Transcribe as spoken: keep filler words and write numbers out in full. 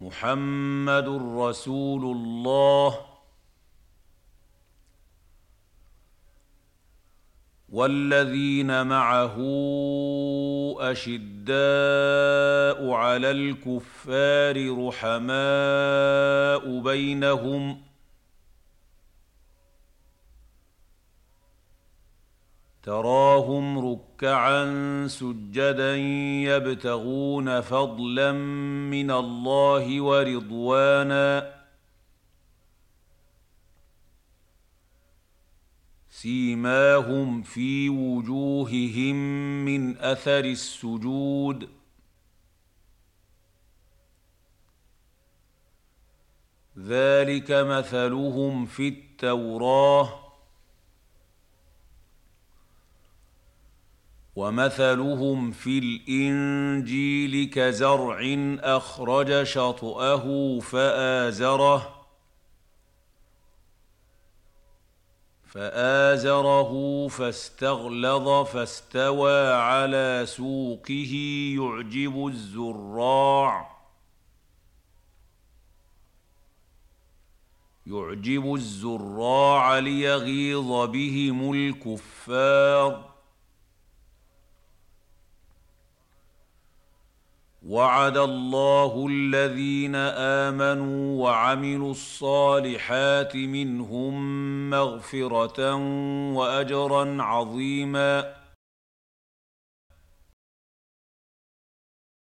محمد رسول الله والذين معه أشداء على الكفار رحماء بينهم تراهم ركعا سجدا يبتغون فضلا من الله ورضوانا سيماهم في وجوههم من أثر السجود ذلك مثلهم في التوراة ومثلهم في الإنجيل كزرع أخرج شطأه فآزره فآزره فاستغلظ فاستوى على سوقه يعجب الزراع يعجب الزراع ليغيظ بهم الكفار وعد الله الذين آمنوا وعملوا الصالحات منهم مغفرة وأجرا عظيما